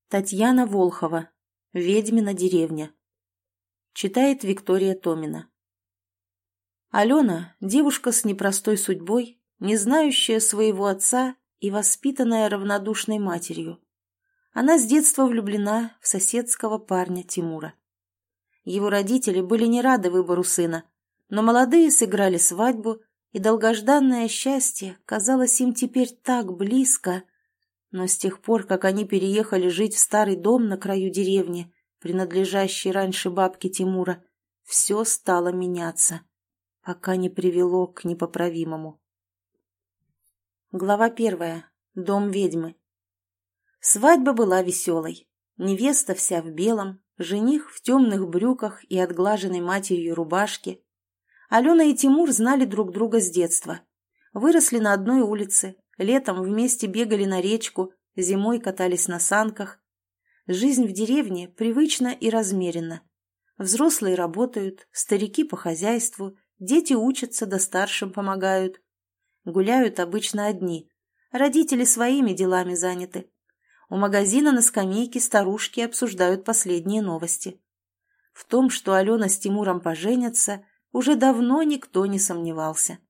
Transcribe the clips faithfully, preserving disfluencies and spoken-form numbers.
Татьяна Волхова. «Ведьмина деревня». Читает Виктория Томина. Алена – девушка с непростой судьбой, не знающая своего отца и воспитанная равнодушной матерью. Она с детства влюблена в соседского парня Тимура. Его родители были не рады выбору сына, но молодые сыграли свадьбу, и долгожданное счастье казалось им теперь так близко. Но с тех пор, как они переехали жить в старый дом на краю деревни, принадлежащий раньше бабке Тимура, все стало меняться, пока не привело к непоправимому. Глава первая. Дом ведьмы. Свадьба была веселой. Невеста вся в белом, жених в темных брюках и отглаженной матерью рубашке. Алена и Тимур знали друг друга с детства. Выросли на одной улице, летом вместе бегали на речку, зимой катались на санках. Жизнь в деревне привычна и размеренна. Взрослые работают, старики по хозяйству, дети учатся да старшим помогают. Гуляют обычно одни, родители своими делами заняты. У магазина на скамейке старушки обсуждают последние новости. В том, что Алена с Тимуром поженятся, уже давно никто не сомневался.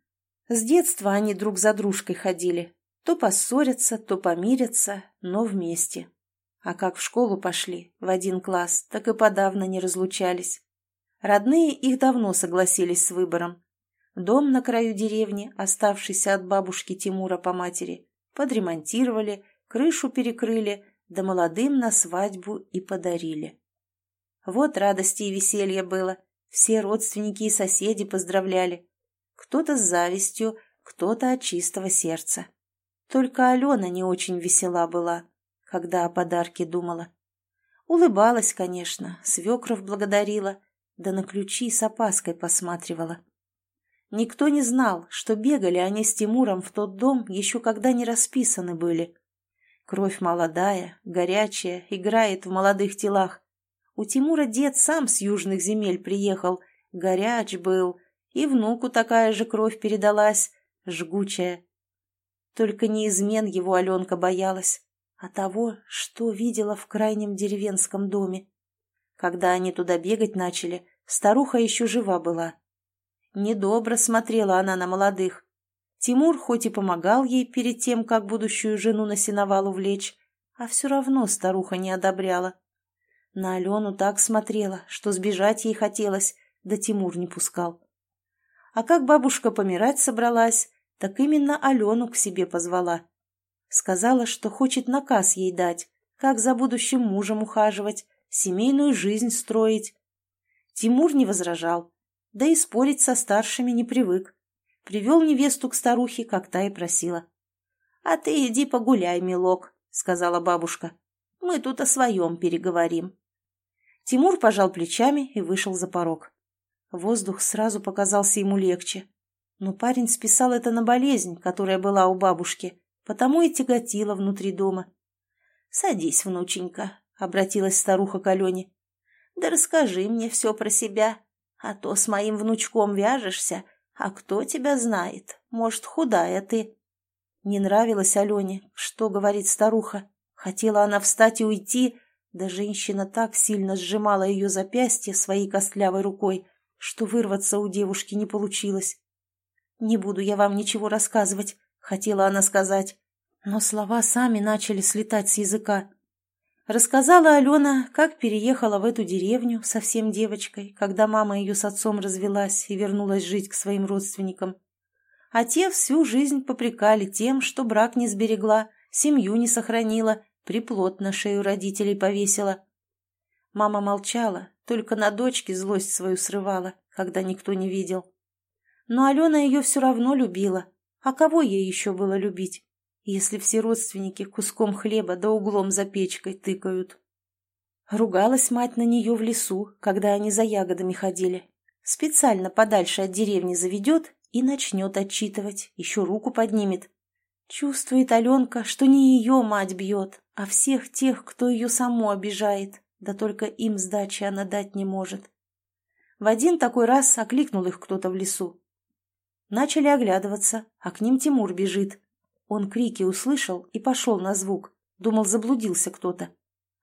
С детства они друг за дружкой ходили. То поссорятся, то помирятся, но вместе. А как в школу пошли, в один класс, так и подавно не разлучались. Родные их давно согласились с выбором. Дом на краю деревни, оставшийся от бабушки Тимура по матери, подремонтировали, крышу перекрыли, да молодым на свадьбу и подарили. Вот радости и веселье было. Все родственники и соседи поздравляли. Кто-то с завистью, кто-то от чистого сердца. Только Алена не очень весела была, когда о подарке думала. Улыбалась, конечно, свекров благодарила, да на ключи с опаской посматривала. Никто не знал, что бегали они с Тимуром в тот дом, еще когда не расписаны были. Кровь молодая, горячая, играет в молодых телах. У Тимура дед сам с южных земель приехал, горяч был, и внуку такая же кровь передалась, жгучая. Только не измен его Аленка боялась, а того, что видела в крайнем деревенском доме. Когда они туда бегать начали, старуха еще жива была. Недобро смотрела она на молодых. Тимур хоть и помогал ей перед тем, как будущую жену на сеновал увлечь, а все равно старуха не одобряла. На Алену так смотрела, что сбежать ей хотелось, да Тимур не пускал. А как бабушка помирать собралась, так именно Алену к себе позвала. Сказала, что хочет наказ ей дать, как за будущим мужем ухаживать, семейную жизнь строить. Тимур не возражал, да и спорить со старшими не привык. Привел невесту к старухе, как та и просила. — А ты иди погуляй, милок, — сказала бабушка. — Мы тут о своем переговорим. Тимур пожал плечами и вышел за порог. Воздух сразу показался ему легче. Но парень списал это на болезнь, которая была у бабушки, потому и тяготила внутри дома. — Садись, внученька, — обратилась старуха к Алене. — Да расскажи мне все про себя, а то с моим внучком вяжешься, а кто тебя знает, может, худая ты. Не нравилось Алене, что говорит старуха. Хотела она встать и уйти, да женщина так сильно сжимала ее запястье своей костлявой рукой, что вырваться у девушки не получилось. «Не буду я вам ничего рассказывать», — хотела она сказать, но слова сами начали слетать с языка. Рассказала Алена, как переехала в эту деревню совсем девочкой, когда мама ее с отцом развелась и вернулась жить к своим родственникам. А те всю жизнь попрекали тем, что брак не сберегла, семью не сохранила, приплод на шею родителей повесила. Мама молчала, только на дочке злость свою срывала, когда никто не видел. Но Алена ее все равно любила, а кого ей еще было любить, если все родственники куском хлеба да углом за печкой тыкают? Ругалась мать на нее в лесу, когда они за ягодами ходили. Специально подальше от деревни заведет и начнет отчитывать, еще руку поднимет. Чувствует Аленка, что не ее мать бьет, а всех тех, кто ее саму обижает, да только им сдачи она дать не может. В один такой раз окликнул их кто-то в лесу. Начали оглядываться, а к ним Тимур бежит. Он крики услышал и пошел на звук, думал, заблудился кто-то.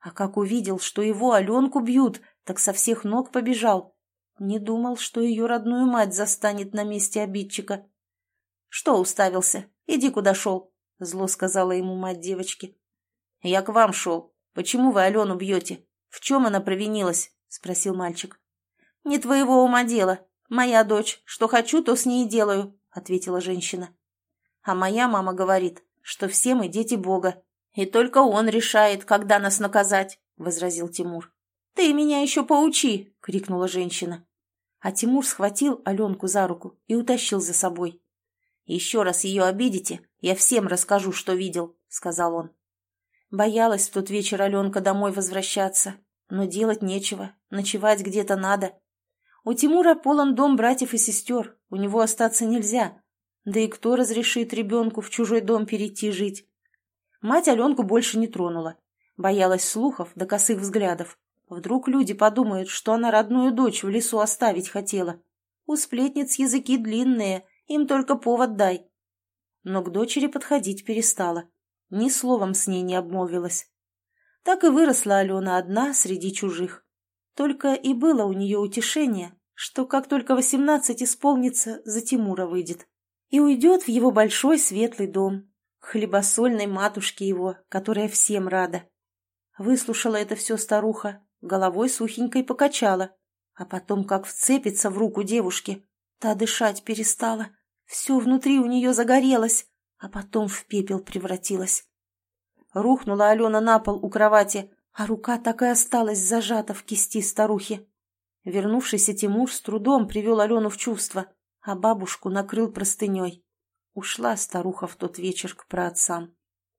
А как увидел, что его Аленку бьют, так со всех ног побежал. Не думал, что ее родную мать застанет на месте обидчика. «Что уставился? Иди, куда шел», — зло сказала ему мать девочки. «Я к вам шел. Почему вы Алену бьете? В чем она провинилась?» — спросил мальчик. «Не твоего ума дело. Моя дочь. Что хочу, то с ней и делаю», — ответила женщина. «А моя мама говорит, что все мы дети Бога, и только он решает, когда нас наказать», — возразил Тимур. «Ты меня еще поучи!» — крикнула женщина. А Тимур схватил Аленку за руку и утащил за собой. «Еще раз ее обидите, я всем расскажу, что видел», — сказал он. Боялась в тот вечер Аленка домой возвращаться, но делать нечего, ночевать где-то надо. У Тимура полон дом братьев и сестер, у него остаться нельзя. Да и кто разрешит ребенку в чужой дом перейти жить? Мать Аленку больше не тронула. Боялась слухов да косых взглядов. Вдруг люди подумают, что она родную дочь в лесу оставить хотела. У сплетниц языки длинные, им только повод дай. Но к дочери подходить перестала. Ни словом с ней не обмолвилась. Так и выросла Алена одна среди чужих. Только и было у нее утешение, что как только восемнадцать исполнится, за Тимура выйдет. И уйдет в его большой светлый дом, к хлебосольной матушке его, которая всем рада. Выслушала это все старуха, головой сухенькой покачала, а потом как вцепится в руку девушки. Та дышать перестала, все внутри у нее загорелось, а потом в пепел превратилась. Рухнула Алена на пол у кровати, а рука так и осталась зажата в кисти старухи. Вернувшийся Тимур с трудом привел Алену в чувство, а бабушку накрыл простыней. Ушла старуха в тот вечер к праотцам.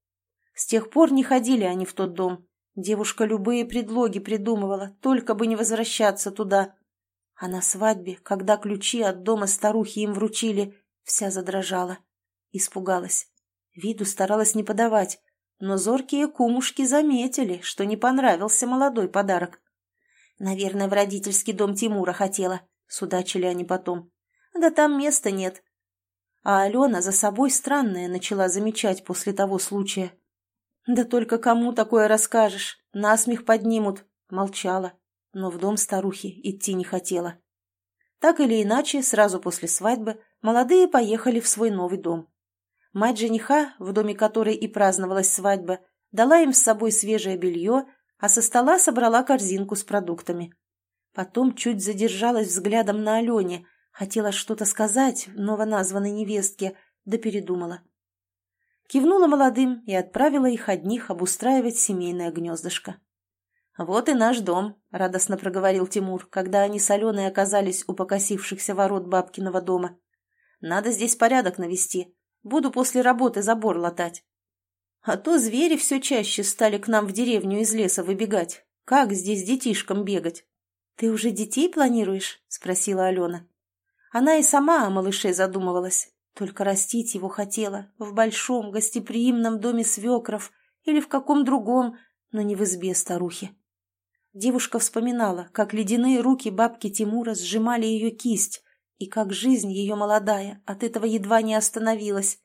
С тех пор не ходили они в тот дом. Девушка любые предлоги придумывала, только бы не возвращаться туда. А на свадьбе, когда ключи от дома старухи им вручили, вся задрожала. Испугалась. Виду старалась не подавать, но зоркие кумушки заметили, что не понравился молодой подарок. «Наверное, в родительский дом Тимура хотела», — судачили они потом. «Да там места нет». А Алена за собой странное начала замечать после того случая. «Да только кому такое расскажешь? Насмех поднимут», — молчала, но в дом старухи идти не хотела. Так или иначе, сразу после свадьбы молодые поехали в свой новый дом. Мать жениха, в доме которой и праздновалась свадьба, дала им с собой свежее белье, а со стола собрала корзинку с продуктами. Потом чуть задержалась взглядом на Алене, хотела что-то сказать новоназванной невестке, да передумала. Кивнула молодым и отправила их одних обустраивать семейное гнездышко. «Вот и наш дом», — радостно проговорил Тимур, когда они с Аленой оказались у покосившихся ворот бабкиного дома. «Надо здесь порядок навести. Буду после работы забор латать. А то звери все чаще стали к нам в деревню из леса выбегать. Как здесь детишкам бегать?» «Ты уже детей планируешь?» — спросила Алена. Она и сама о малыше задумывалась. Только растить его хотела в большом гостеприимном доме свекров или в каком другом, но не в избе старухи. Девушка вспоминала, как ледяные руки бабки Тимура сжимали ее кисть, и как жизнь ее молодая от этого едва не остановилась.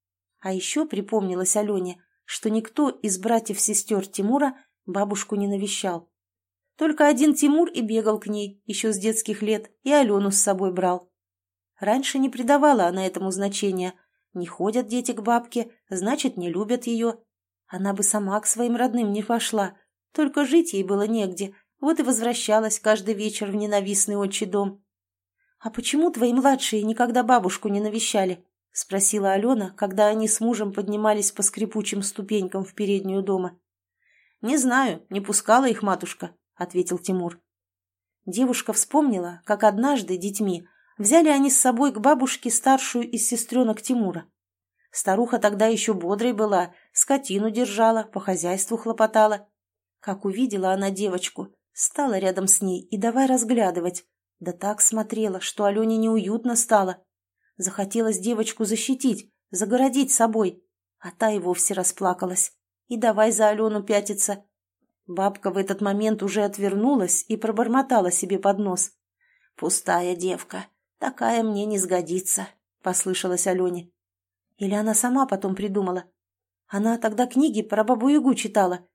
А еще припомнилось Алене, что никто из братьев-сестер Тимура бабушку не навещал. Только один Тимур и бегал к ней еще с детских лет, и Алену с собой брал. Раньше не придавала она этому значения. Не ходят дети к бабке, значит, не любят ее. Она бы сама к своим родным не пошла, только жить ей было негде, вот и возвращалась каждый вечер в ненавистный отчий дом. «А почему твои младшие никогда бабушку не навещали?» — спросила Алена, когда они с мужем поднимались по скрипучим ступенькам в переднюю дома. «Не знаю, не пускала их матушка», — ответил Тимур. Девушка вспомнила, как однажды детьми взяли они с собой к бабушке старшую из сестренок Тимура. Старуха тогда еще бодрой была, скотину держала, по хозяйству хлопотала. Как увидела она девочку, стала рядом с ней и давай разглядывать. Да так смотрела, что Алене неуютно стало. Захотелось девочку защитить, загородить собой, а та и вовсе расплакалась. И давай за Алену пятиться. Бабка в этот момент уже отвернулась и пробормотала себе под нос. «Пустая девка, такая мне не сгодится», — послышалось Алене. Или она сама потом придумала. Она тогда книги про Бабу-Ягу читала.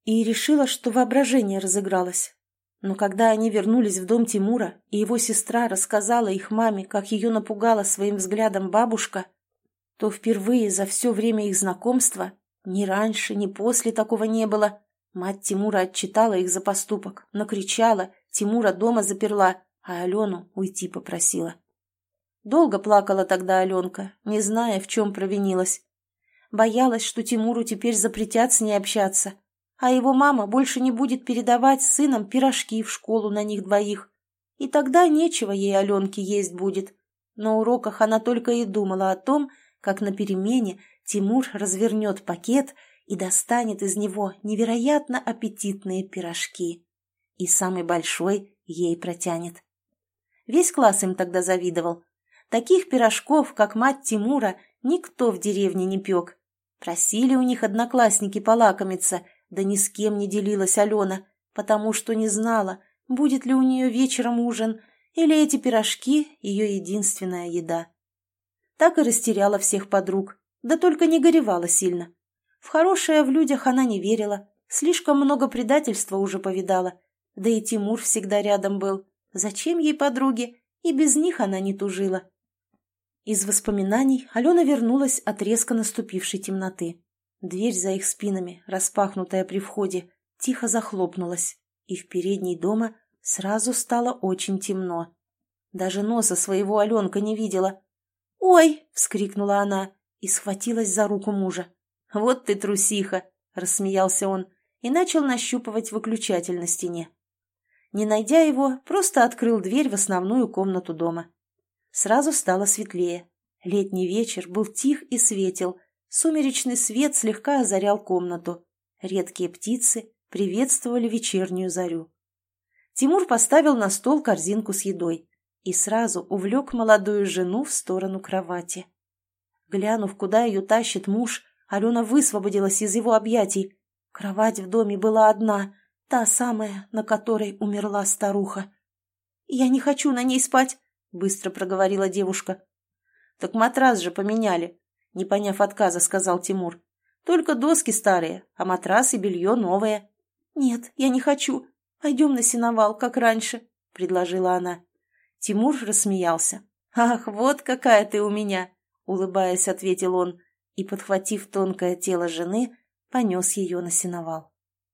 и решила, что воображение разыгралось. Но когда они вернулись в дом Тимура, и его сестра рассказала их маме, как ее напугала своим взглядом бабушка, то впервые за все время их знакомства, ни раньше, ни после такого не было, мать Тимура отчитала их за поступок, накричала, Тимура дома заперла, а Алену уйти попросила. Долго плакала тогда Аленка, не зная, в чем провинилась. Боялась, что Тимуру теперь запретят с ней общаться, а его мама больше не будет передавать с сыном пирожки в школу на них двоих. И тогда нечего ей Аленке есть будет. На уроках она только и думала о том, как на перемене Тимур развернет пакет и достанет из него невероятно аппетитные пирожки. И самый большой ей протянет. Весь класс им тогда завидовал. Таких пирожков, как мать Тимура, никто в деревне не пек. Просили у них одноклассники полакомиться, да ни с кем не делилась Алена, потому что не знала, будет ли у нее вечером ужин, или эти пирожки – ее единственная еда. Так и растеряла всех подруг, да только не горевала сильно. В хорошее в людях она не верила, слишком много предательства уже повидала, да и Тимур всегда рядом был. Зачем ей подруги? И без них она не тужила. Из воспоминаний Алена вернулась от резко наступившей темноты. Дверь за их спинами, распахнутая при входе, тихо захлопнулась, и в передней дома сразу стало очень темно. Даже носа своего Аленка не видела. «Ой!» — вскрикнула она и схватилась за руку мужа. «Вот ты трусиха!» — рассмеялся он и начал нащупывать выключатель на стене. Не найдя его, просто открыл дверь в основную комнату дома. Сразу стало светлее. Летний вечер был тих и светел. Сумеречный свет слегка озарял комнату. Редкие птицы приветствовали вечернюю зарю. Тимур поставил на стол корзинку с едой и сразу увлек молодую жену в сторону кровати. Глянув, куда ее тащит муж, Алена высвободилась из его объятий. Кровать в доме была одна, та самая, на которой умерла старуха. «Я не хочу на ней спать», — быстро проговорила девушка. «Так матрас же поменяли», — не поняв отказа, сказал Тимур. «Только доски старые, а матрас и белье новое». «Нет, я не хочу. Пойдем на сеновал, как раньше», — предложила она. Тимур рассмеялся. «Ах, вот какая ты у меня!» — улыбаясь, ответил он и, подхватив тонкое тело жены, понес ее на сеновал.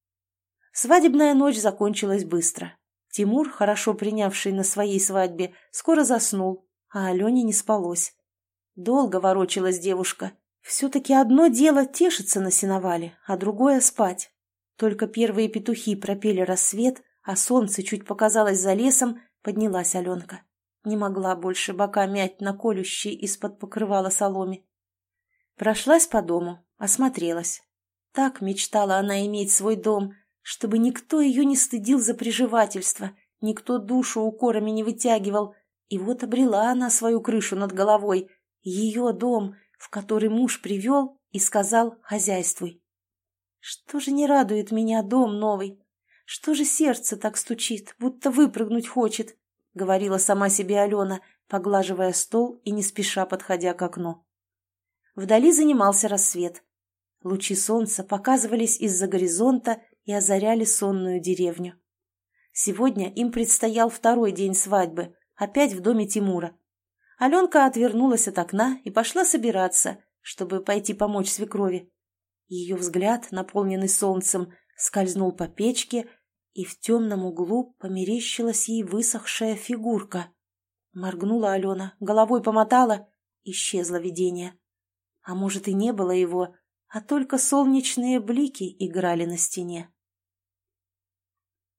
Свадебная ночь закончилась быстро. Тимур, хорошо принявший на своей свадьбе, скоро заснул, а Алене не спалось. Долго ворочалась девушка. Все-таки одно дело тешиться на сеновале, а другое спать. Только первые петухи пропели рассвет, а солнце чуть показалось за лесом, поднялась Аленка. Не могла больше бока мять на колющей из-под покрывала соломе. Прошлась по дому, осмотрелась. Так мечтала она иметь свой дом, чтобы никто ее не стыдил за приживательство, никто душу укорами не вытягивал. И вот обрела она свою крышу над головой, ее дом, в который муж привел и сказал «хозяйствуй». Что же не радует меня дом новый? Что же сердце так стучит, будто выпрыгнуть хочет? — говорила сама себе Алена, поглаживая стол и не спеша подходя к окну. Вдали занимался рассвет. Лучи солнца показывались из-за горизонта и озаряли сонную деревню. Сегодня им предстоял второй день свадьбы, опять в доме Тимура. Аленка отвернулась от окна и пошла собираться, чтобы пойти помочь свекрови. Ее взгляд, наполненный солнцем, скользнул по печке, и в темном углу померещилась ей высохшая фигурка. Моргнула Алена, головой помотала, исчезло видение. А может, и не было его, а только солнечные блики играли на стене.